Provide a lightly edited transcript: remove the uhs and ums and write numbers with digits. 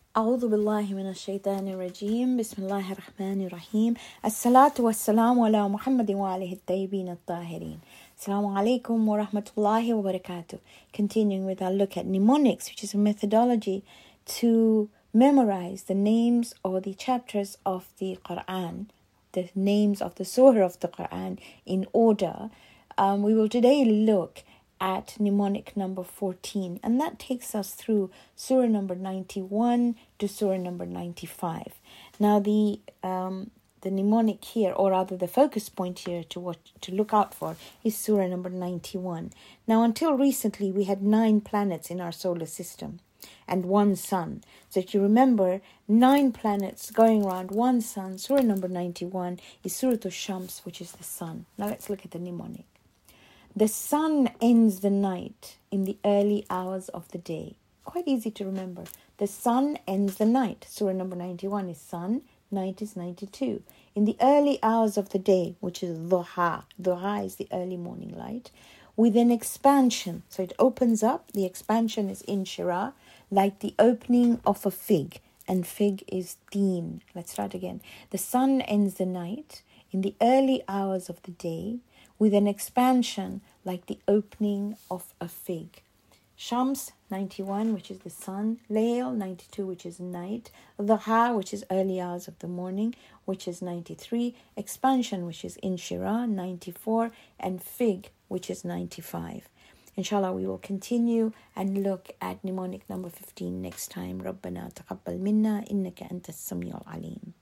أعوذ بالله من الشيطان الرجيم بسم الله الرحمن الرحيم الصلاة والسلام على محمد وآله الطيبين الطاهرين. Assalamu alaikum wa rahmatullahi wa barakatuh. Continuing with our look at mnemonics, which is a methodology to memorize the names or the chapters of the Quran, the names of the surah of the Quran in order. We will today look at mnemonic number 14, and that takes us through surah number 91 to surah number 95. Now the mnemonic here, or rather the focus point here to look out for, is surah number 91. Now until recently we had 9 planets in our solar system and 1 sun. So if you remember, 9 planets going around 1 sun. Surah number 91 is Surah Shams, which is the sun. Now let's look at the mnemonic. The sun ends the night in the early hours of the day. Quite easy to remember. The sun ends the night. Surah number 91 is sun, night is 92. In the early hours of the day, which is duha. Duha is the early morning light. With an expansion. So it opens up. The expansion is inshira, like the opening of a fig. And fig is teen. Let's start again. The sun ends the night in the early hours of the day, with an expansion like the opening of a fig. Shams, 91, which is the sun. Layl, 92, which is night. Dhuha, which is early hours of the morning, which is 93. Expansion, which is inshira, 94. And fig, which is 95. Inshallah, we will continue and look at mnemonic number 15 next time. ربنا تقبل منا إنك أنت السميع العليم.